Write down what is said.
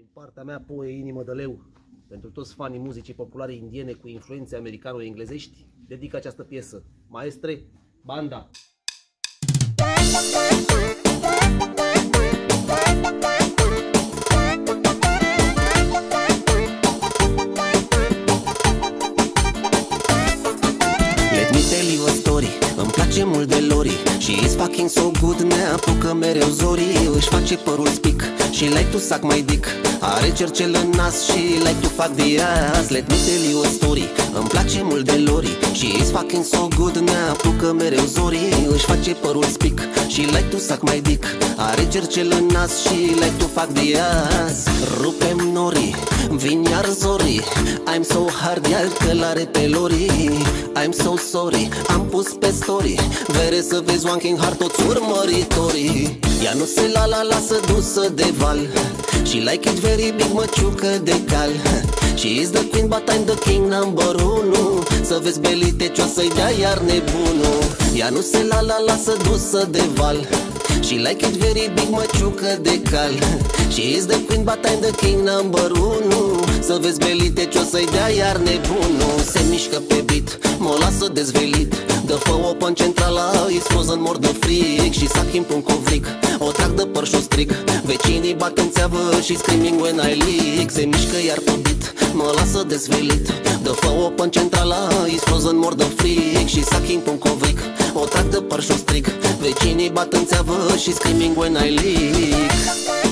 Din partea mea, Poe Inimă de Leu, pentru toți fanii muzicii populare indiene cu influențe americano-englezești, dedic această piesă. Maestre, banda! Let me tell you a story. Îmi place mult de Lori și is fucking so good. Ne apucă mereu zorii. Își face părul spic și like to suck my dick. Are cercel în nas și like to fuck the ass. Let me tell you a story. Îmi place mult de Lori și is fucking so good. Ne apucă mereu zorii. Își face părul spic și like to suck my dick. Are cercel în nas și like to fuck the ass. Rupem norii, vin iar zorii. I'm so hard, iar călare pe Lori. I'm so sorry, am pus pe story. Vere să vezi Wanking Hard toți urmăritorii. Ea nu se lasă dusă de val și like it very big, măciucă de cal. She is the queen, but I'm the king number 1. Să vezi belite ce-o să-i dea iar nebunul. Ea nu se lasă dusă de val și like it very big, măciucă de cal. She is the queen, but I'm the king number 1. Să vezi belite ce-o să-i dea iar nebunul. Se mișcă pe beat, mă lasă dezvelit. Dă-fă open centrala, explosion mor de fric. Și sac în un covric, o trag de păr și-o strig. Vecinii bat în țeavă și screaming when I leak. Se mișcă iar pe beat, mă lasă dezvelit. Dă-fă open centrala, explosion mor de fric. Și sac în un covric, o trag de păr și-o strig. Vecinii bat în țeavă și screaming when I leak.